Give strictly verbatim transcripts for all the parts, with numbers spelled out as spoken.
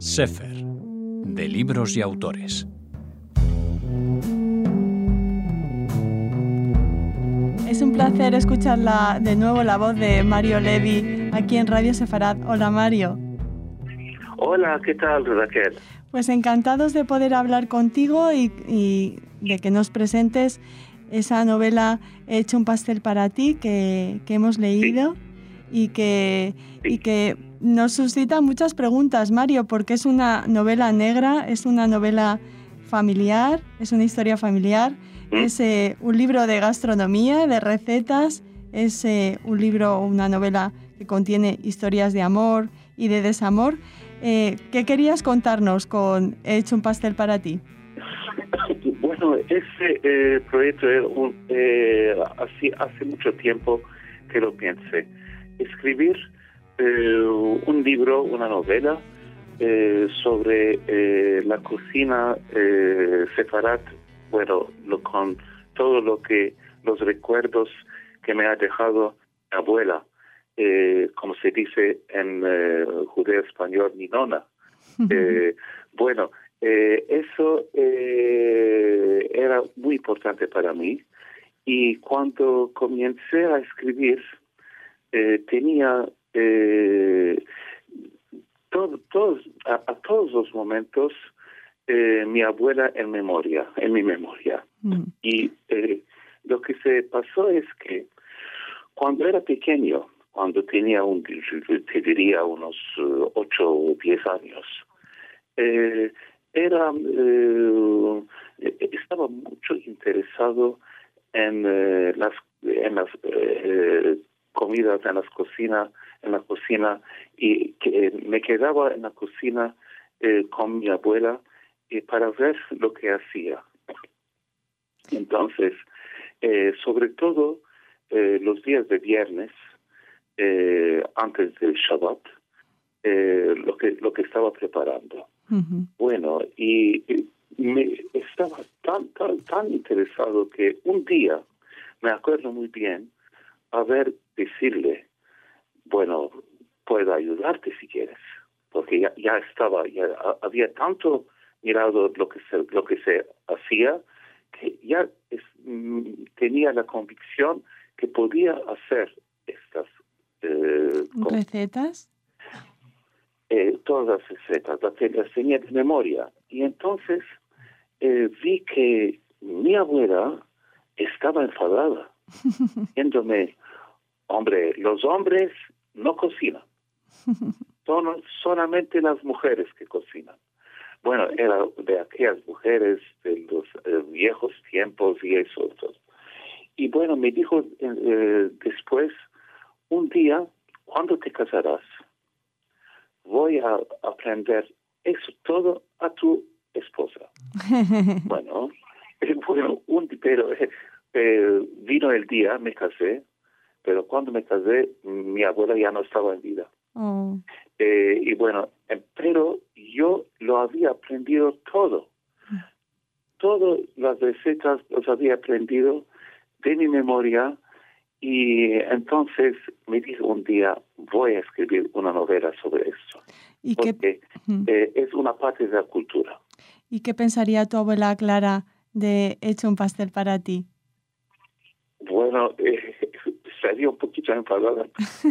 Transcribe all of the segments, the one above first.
Sefer, de libros y autores. Es un placer escuchar la, de nuevo la voz de Mario Levi aquí en Radio Sefarad. Hola, Mario. Hola, ¿qué tal, Raquel? Pues encantados de poder hablar contigo y, y de que nos presentes esa novela He hecho un pastel para ti que, que hemos leído, sí. y, que, sí. y que nos suscita muchas preguntas, Mario, porque es una novela negra, es una novela familiar, es una historia familiar, ¿Mm? es eh, un libro de gastronomía, de recetas, es eh, un libro, una novela que contiene historias de amor y de desamor. Eh, ¿Qué querías contarnos con He hecho un pastel para ti? Bueno, ese eh, proyecto un, eh, hace, hace mucho tiempo que lo pensé. Escribir eh, un libro, una novela eh, sobre eh, la cocina eh, sefarad, bueno, lo, con todo lo que, los recuerdos que me ha dejado mi abuela. Eh, como se dice en eh, judeo español, mi nona. Eh, bueno, eh, eso eh, era muy importante para mí, y cuando comencé a escribir eh, tenía eh, todo, todos, a, a todos los momentos eh, mi abuela en memoria, en mi memoria. Uh-huh. Y eh, lo que se pasó es que cuando era pequeño, cuando tenía, un, te diría, unos ocho o diez años, eh, era, eh, estaba mucho interesado en eh, las, en las eh, comidas, en las cocinas, en la cocina, y que me quedaba en la cocina eh, con mi abuela eh, para ver lo que hacía. Entonces, eh, sobre todo eh, los días de viernes, Eh, antes del Shabbat, eh, lo que lo que estaba preparando. Uh-huh. Bueno, y, y me estaba tan, tan, tan interesado que un día, me acuerdo muy bien, a ver, decirle, bueno, puedo ayudarte si quieres, porque ya, ya estaba, ya había tanto mirado lo que se, lo que se hacía, que ya es, mm, tenía la convicción que podía hacer estas Eh, ¿Recetas? Eh, todas las recetas, las, las tenía de memoria. Y entonces eh, vi que mi abuela estaba enfadada, diciéndome, hombre, los hombres no cocinan, son solamente las mujeres que cocinan. Bueno, era de aquellas mujeres de los eh, viejos tiempos y eso. Y bueno, me dijo eh, después, un día, cuando te casarás, voy a aprender eso todo a tu esposa. bueno, bueno un, pero eh, vino el día, me casé, pero cuando me casé, mi abuela ya no estaba en vida. Oh. Eh, y bueno, pero yo lo había aprendido todo. Todas las recetas las había aprendido de mi memoria. Y entonces me dijo un día, voy a escribir una novela sobre esto. ¿Y porque qué? eh, es una parte de la cultura. ¿Y qué pensaría tu abuela Clara de He hecho un pastel para ti? Bueno, eh, estaría un poquito enfadada.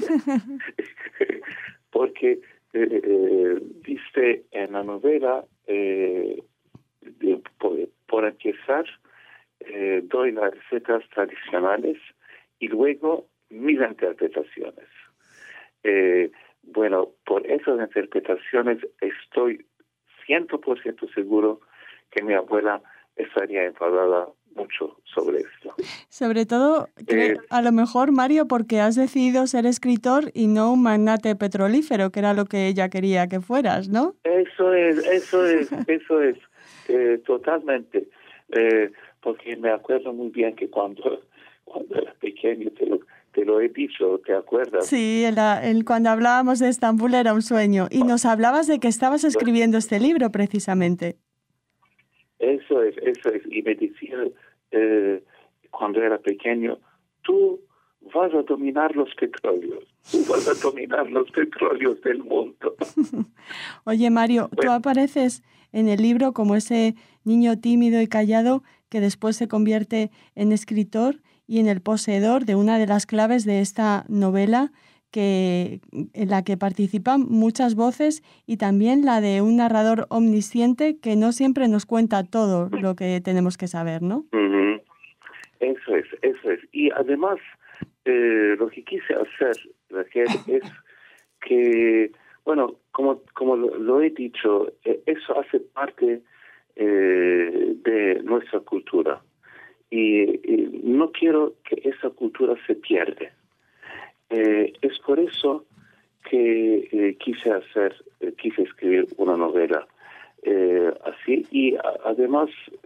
porque, eh, eh, viste, en la novela, eh, de, por, por empezar, eh, doy las recetas tradicionales y luego mis interpretaciones. Eh, bueno, por esas interpretaciones estoy cien por ciento seguro que mi abuela estaría enfadada mucho sobre esto. Sobre todo, eh, a lo mejor, Mario, porque has decidido ser escritor y no un magnate petrolífero, que era lo que ella quería que fueras, ¿no? Eso es, eso es, eso es, eh, totalmente. Eh, porque me acuerdo muy bien que cuando... Cuando era pequeño, te lo, te lo he dicho, ¿te acuerdas? Sí, el, el, cuando hablábamos de Estambul era un sueño. Y nos hablabas de que estabas escribiendo este libro, precisamente. Eso es, eso es. Y me decía, eh, cuando era pequeño, tú vas a dominar los petróleos. tú vas a dominar los petróleos del mundo. Oye, Mario, bueno. Tú apareces en el libro como ese niño tímido y callado que después se convierte en escritor y en el poseedor de una de las claves de esta novela, que, en la que participan muchas voces y también la de un narrador omnisciente que no siempre nos cuenta todo lo que tenemos que saber, ¿no? Uh-huh. Eso es, eso es. Y además, eh, lo que quise hacer, Raquel, es que, bueno, como, como lo, lo he dicho, eh, eso hace parte eh, de nuestra cultura. Y, y no quiero que esa cultura se pierda. Eh, es por eso que eh, quise hacer, eh, quise escribir una novela eh, así, y a, además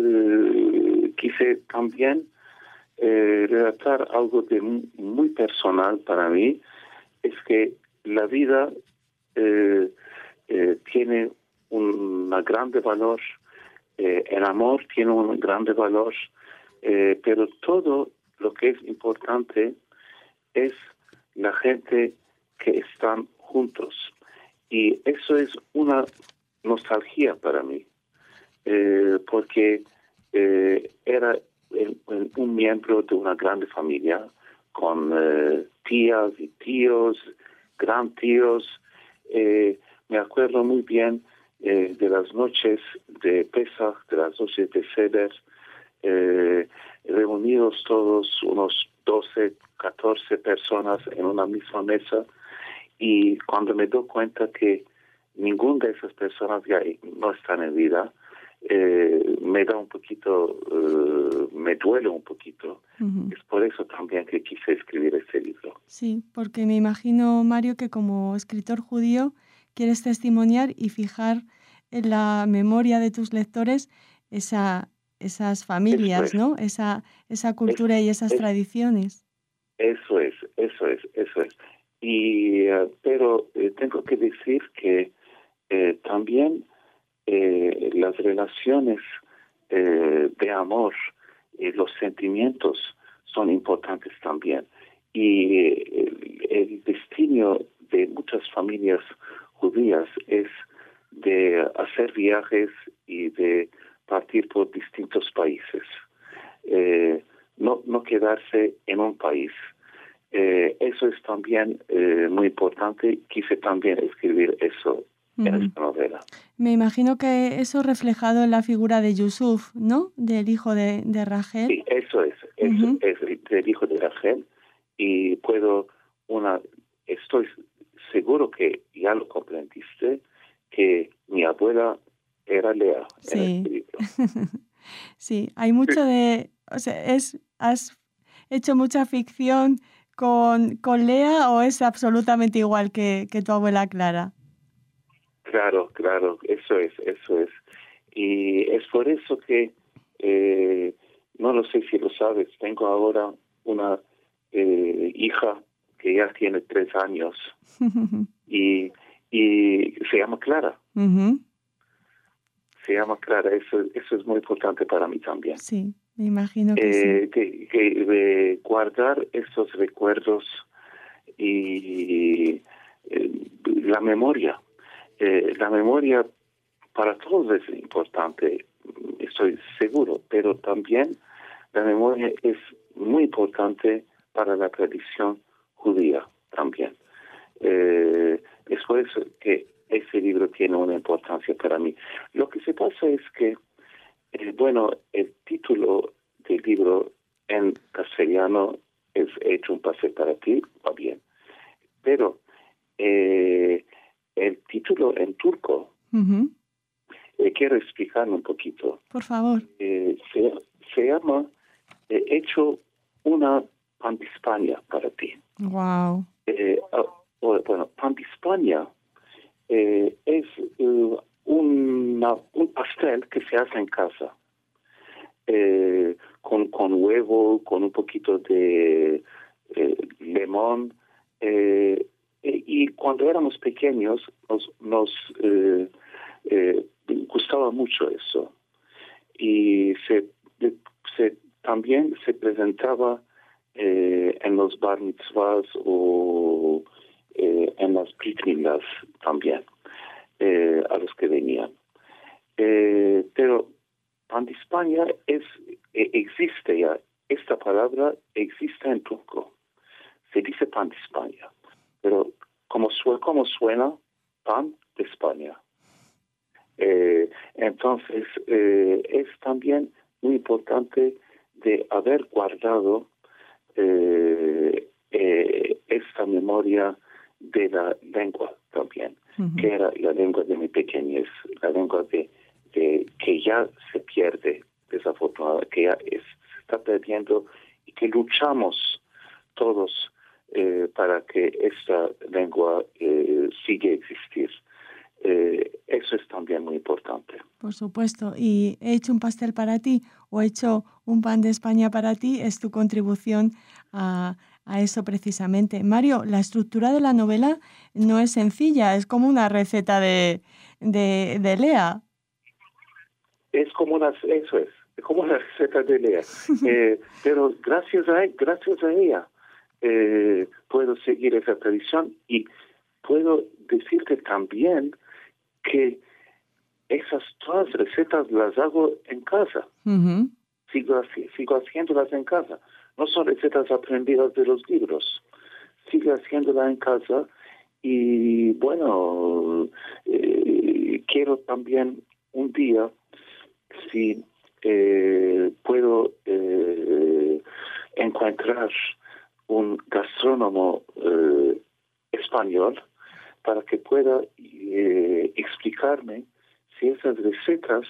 eh, quise también eh, relatar algo de muy, muy personal para mí, es que la vida eh, eh, tiene un grande valor, eh, el amor tiene un grande valor, eh, pero todo lo que es importante es la gente que están juntos. Y eso es una nostalgia para mí, eh, porque eh, era el, el, un miembro de una grande familia, con eh, tías y tíos, gran tíos. Eh, me acuerdo muy bien eh, de las noches de Pesach, de las noches de Seder, eh, reunidos todos, unos doce, catorce personas en una misma mesa, y cuando me doy cuenta que ninguna de esas personas ya no están en vida, eh, me da un poquito, uh, me duele un poquito. Uh-huh. Es por eso también que quise escribir este libro. Sí, porque me imagino, Mario, que como escritor judío quieres testimoniar y fijar en la memoria de tus lectores esa, esas familias, es. ¿no? Esa, esa cultura es, y esas es, tradiciones. Eso es, eso es, eso es. Y, uh, pero eh, tengo que decir que eh, también eh, las relaciones eh, de amor y los sentimientos son importantes también. Y eh, el, el destino de muchas familias judías es de hacer viajes y de partir por distintos países. Eh, no, no quedarse en un país. Eh, eso es también eh, muy importante. Quise también escribir eso uh-huh. en esta novela. Me imagino que eso reflejado en la figura de Yusuf, ¿no? Del hijo de, de Rachel. Sí, eso es, eso uh-huh. es del hijo de Rachel. Y puedo, una, estoy seguro que ya lo comprendiste, que mi abuela era Lea sí. en este libro. Sí, hay mucho de, o sea, es, has hecho mucha ficción con, con Lea, ¿o es absolutamente igual que, que tu abuela Clara? Claro, claro, eso es, eso es. Y es por eso que, eh, no lo sé si lo sabes, tengo ahora una eh, hija que ya tiene tres años y, y se llama Clara. Uh-huh. Se llama Clara, eso, eso es muy importante para mí también. Sí, me imagino que eh, sí. Que, que de guardar estos recuerdos y eh, la memoria. Eh, la memoria para todos es importante, estoy seguro, pero también la memoria es muy importante para la tradición judía también. Eh, es por eso que ese libro tiene una importancia para mí. Lo que se pasa es que, eh, bueno, el título del libro en castellano es He hecho un paseo para ti, va bien, pero eh, el título en turco, uh-huh. eh, quiero explicarlo un poquito. Por favor. Eh, se, se llama He hecho una pandispania para ti. Wow. Eh, uh, bueno, pandispania eh, es uh, una, un pastel que se hace en casa, eh, con, con huevo, con un poquito de eh, limón. Eh, y cuando éramos pequeños nos, nos eh, eh, gustaba mucho eso. Y se, se, también se presentaba eh, en los bar mitzvahs o en las Brit también, eh, a los que venían. Eh, pero pan de España es, eh, existe ya, esta palabra existe en turco. Se dice pan de España, pero como, su, como suena, pan de España. Eh, entonces, eh, es también muy importante de haber guardado eh, eh, esta memoria de la lengua también, uh-huh. que era la lengua de mi pequeñez, la lengua de, de que ya se pierde, desafortunadamente, que ya es, se está perdiendo y que luchamos todos eh, para que esta lengua eh, siga existir. Eh, eso es también muy importante. Por supuesto. Y he hecho un pastel para ti o he hecho un pan de España para ti, es tu contribución a, a eso precisamente. Mario, la estructura de la novela no es sencilla, es como una receta de, de, de Lea. Es como una, eso es, es como una receta de Lea. eh, pero gracias a, gracias a ella eh, puedo seguir esa tradición y puedo decirte también que esas todas recetas las hago en casa. Uh-huh. Sigo, sigo haciéndolas en casa. No son recetas aprendidas de los libros. Sigo haciéndolas en casa y, bueno, eh, quiero también un día, si eh, puedo eh, encontrar un gastrónomo eh, español para que pueda eh, explicarme si esas recetas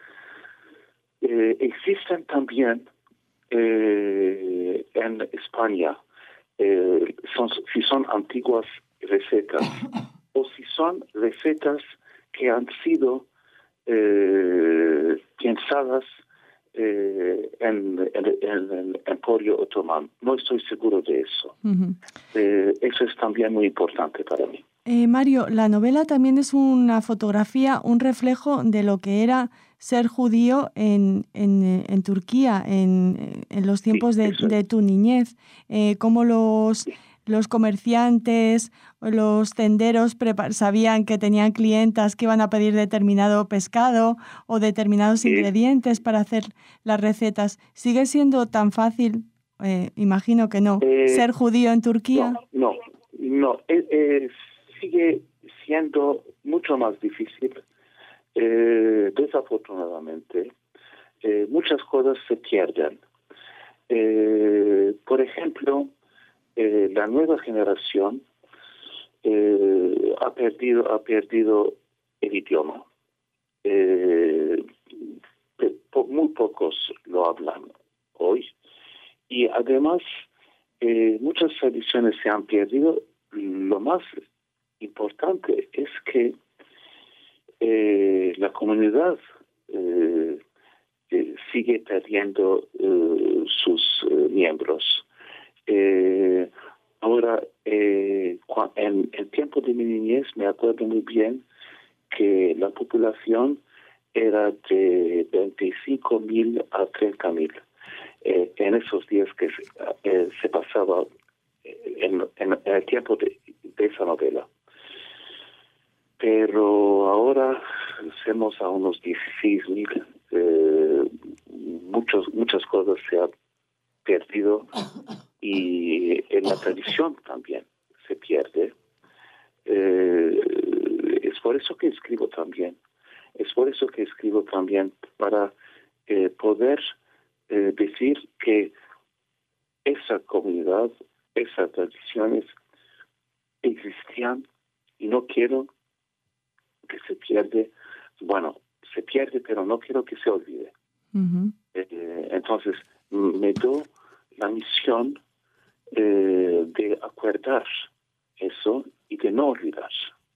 eh, existen también eh, en España, eh, son, si son antiguas recetas o si son recetas que han sido eh, pensadas eh, en, en, en el Emporio Otomano. No estoy seguro de eso. Uh-huh. Eh, eso es también muy importante para mí. Eh, Mario, la novela también es una fotografía, un reflejo de lo que era ser judío en, en, en Turquía, en, en los tiempos de, de tu niñez. Eh, cómo los, los comerciantes, los tenderos prepar- sabían que tenían clientas que iban a pedir determinado pescado o determinados sí. ingredientes para hacer las recetas. ¿Sigue siendo tan fácil, eh, imagino que no, eh, ser judío en Turquía? No, no, no. Es, es... sigue siendo mucho más difícil, eh, desafortunadamente. Eh, muchas cosas se pierden. Eh, por ejemplo, eh, la nueva generación eh, ha perdido ha perdido el idioma. Eh, po- muy pocos lo hablan hoy. Y además, eh, muchas tradiciones se han perdido. Lo más importante es que eh, la comunidad eh, eh, sigue perdiendo eh, sus eh, miembros. Eh, ahora, eh, en el tiempo de mi niñez me acuerdo muy bien que la población era de veinticinco mil a treinta mil. Eh, en esos días que se, eh, se pasaba en, en, en el tiempo de, de esa novela. Pero ahora hacemos a unos dieciséis mil. Eh, muchos, muchas cosas se han perdido y en la tradición también se pierde. Eh, es por eso que escribo también. Es por eso que escribo también para eh, poder eh, decir que esa comunidad, esas tradiciones existían y no quiero que se pierde, bueno, se pierde, pero no quiero que se olvide. Uh-huh. Eh, entonces, me doy la misión eh, de acordar eso y de no olvidar.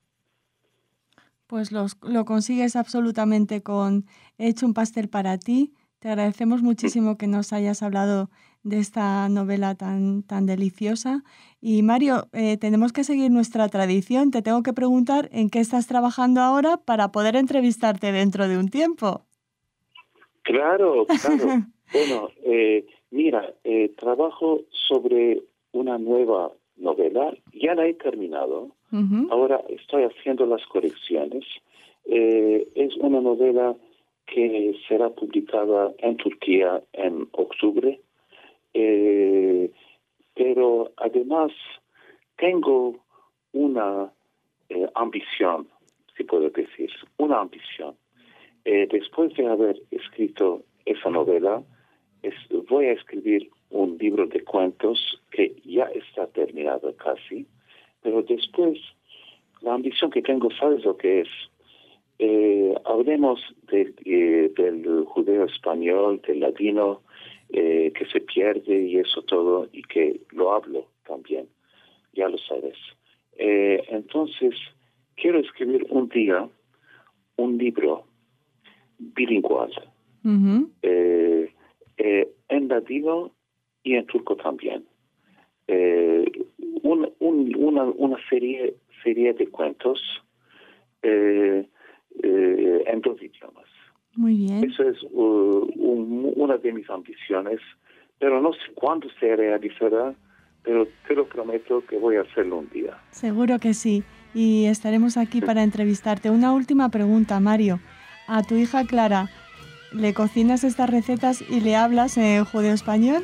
Pues los, lo consigues absolutamente con He hecho un pastel para ti. Te agradecemos muchísimo que nos hayas hablado de esta novela tan, tan deliciosa. Y Mario, eh, tenemos que seguir nuestra tradición. Te tengo que preguntar en qué estás trabajando ahora para poder entrevistarte dentro de un tiempo. Claro, claro. Bueno, eh, mira, eh, trabajo sobre una nueva novela. Ya la he terminado. Uh-huh. Ahora estoy haciendo las correcciones. Eh, es una novela que será publicada en Turquía en octubre, eh, pero además tengo una eh, ambición, si puedo decir, una ambición. Eh, después de haber escrito esa novela, es, voy a escribir un libro de cuentos que ya está terminado casi, pero después la ambición que tengo, ¿sabes lo que es? Eh, hablemos de, eh, del judeo español, del ladino, eh, que se pierde y eso todo, y que lo hablo también, ya lo sabes. Eh, entonces, quiero escribir un día un libro bilingüal, Uh-huh. eh, eh, en ladino y en turco también. Eh, un, un, una, una serie, serie de cuentos eh, eh, en dos idiomas. Muy bien. Eso es uh, un, una de mis ambiciones, pero no sé cuándo se realizará, pero te lo prometo que voy a hacerlo un día. Seguro que sí, y estaremos aquí para entrevistarte. Una última pregunta, Mario. A tu hija Clara, ¿le cocinas estas recetas y le hablas en judeo-español?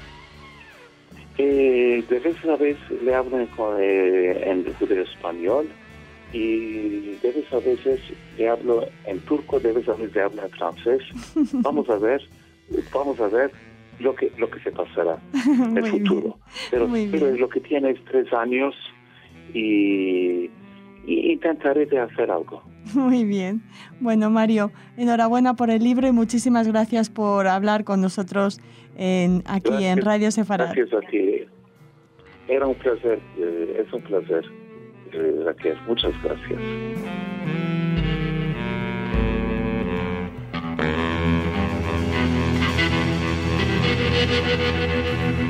Eh, de vez a vez le hablo en, eh, en judeo-español y de vez a veces le hablo en turco, de vez a veces le hablo en francés. Vamos a ver, vamos a ver lo que lo que se pasará en el futuro. Bien. Pero, Muy pero bien. lo que tiene es tres años y, y intentaré de hacer algo. Muy bien. Bueno, Mario, enhorabuena por el libro y muchísimas gracias por hablar con nosotros en, aquí Gracias, en Radio Sefarad. Gracias a ti. Era un placer, eh, es un placer, eh, Raquel. Muchas gracias. Thank you.